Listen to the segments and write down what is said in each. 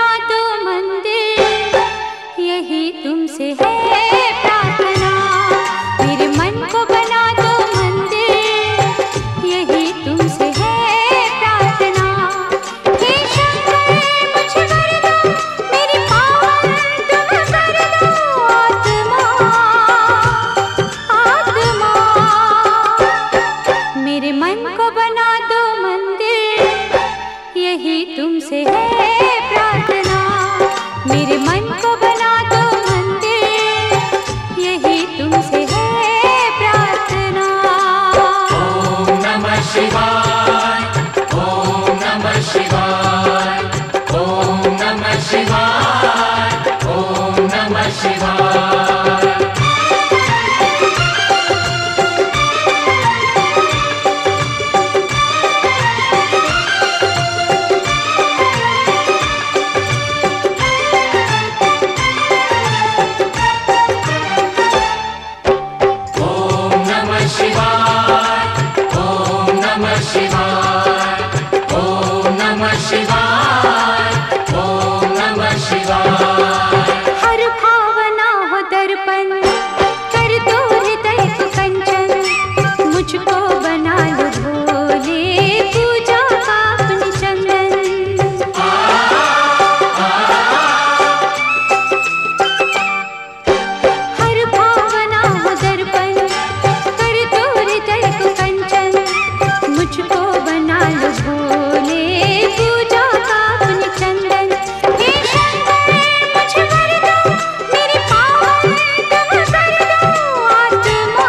बना दो मंदिर, यही तुमसे है प्रार्थना। मेरे मन को बना दो मंदिर, यही तुमसे है प्रार्थना। हे शंकर मुझे वर दो, मेरी पावन तुम कर दो आत्मा आत्मा। मेरे मन को बना दो मंदिर, यही तुमसे है प्रार्थना। मेरे मन को बना दो मंदिर, यही तुमसे है प्रार्थना। ओम नमः शिवाय, ओम नमः शिवाय, ओम नमः शिवाय, ओम नमः शिवाय। हर भावना हो दर्पण, कर दो हृदय को कंचन। मुझको बना लो भोले, पूजा का अपनी चंदन। हर भावना हो दर्पण, कर दो हृदय को कंचन। मुझको बना लो भोले, पूजा का अपनी चंदन। हे शंकर मुझे वर दो, मेरी पावन तुम कर दो आत्मा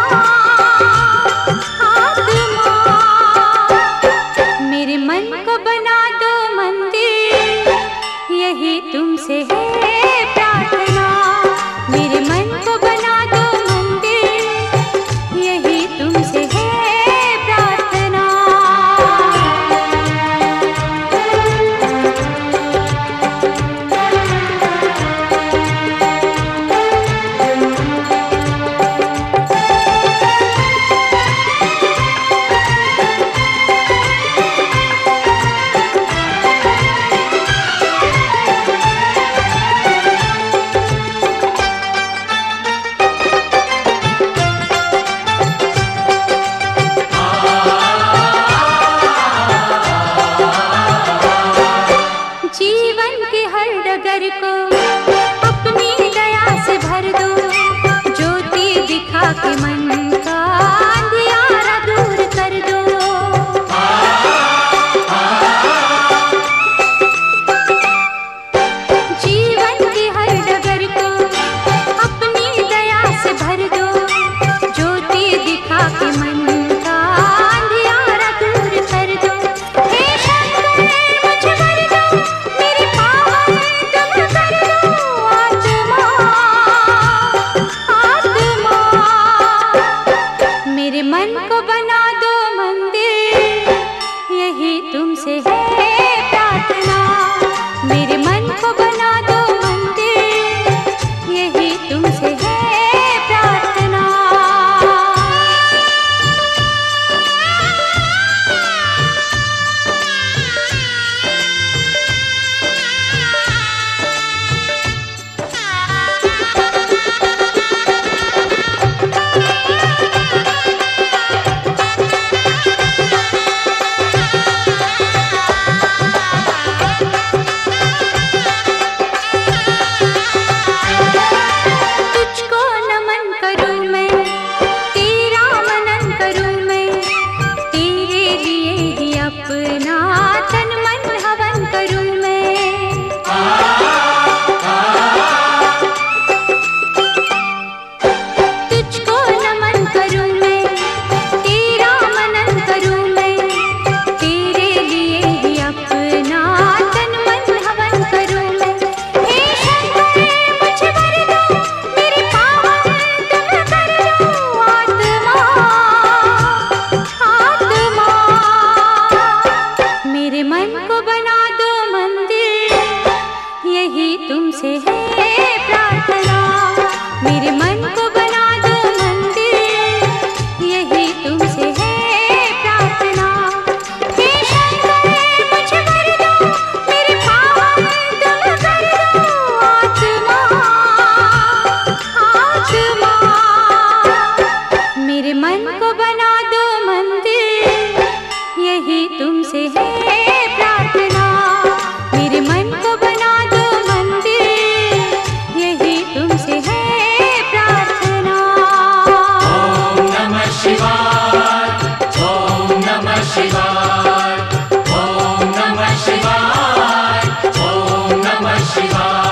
आत्मा। मेरे मन को बना दो मंदिर, यही तुमसे है प्रार्थना। मेरे मन को बना दो मंदिर, यही तुमसे है प्रार्थना। जीवन की हर डगर को अपनी दया से भर दो। ज्योति दिखा के मन का अंधियारा दूर कर दो। जीवन की हर डगर को अपनी दया से भर दो। ज्योति दिखा के मन का अंधियारा दूर कर दो। हे शंकर मुझे वर दो, मेरी पावन तुम कर दो आत्मा आत्मा। मेरे मन को बना दो मंदिर, यही तुमसे है प्रार्थना। मेरे मन को बना दो मंदिर, यही तुमसे है प्रार्थना। तुझको नमन करूं मैं, तेरा मनन करूं मैं। तेरे लिए ही अपना तन मन हवन करूं मैं। तुझको नमन करूं मैं, तेरा मनन करूं मैं। तेरे लिए ही अपना तन मन हवन करूं मैं। हे शंकर मुझे वर दो, मेरी पावन तुम कर दो आत्मा आत्मा। मेरे मन को बना दो मंदिर, यही तुमसे है प्रार्थना। मेरे मन को बना दो मंदिर, यही तुमसे है प्रार्थना। हे शंकर मुझे वर दो, मेरी पावन तुम कर शिवाय।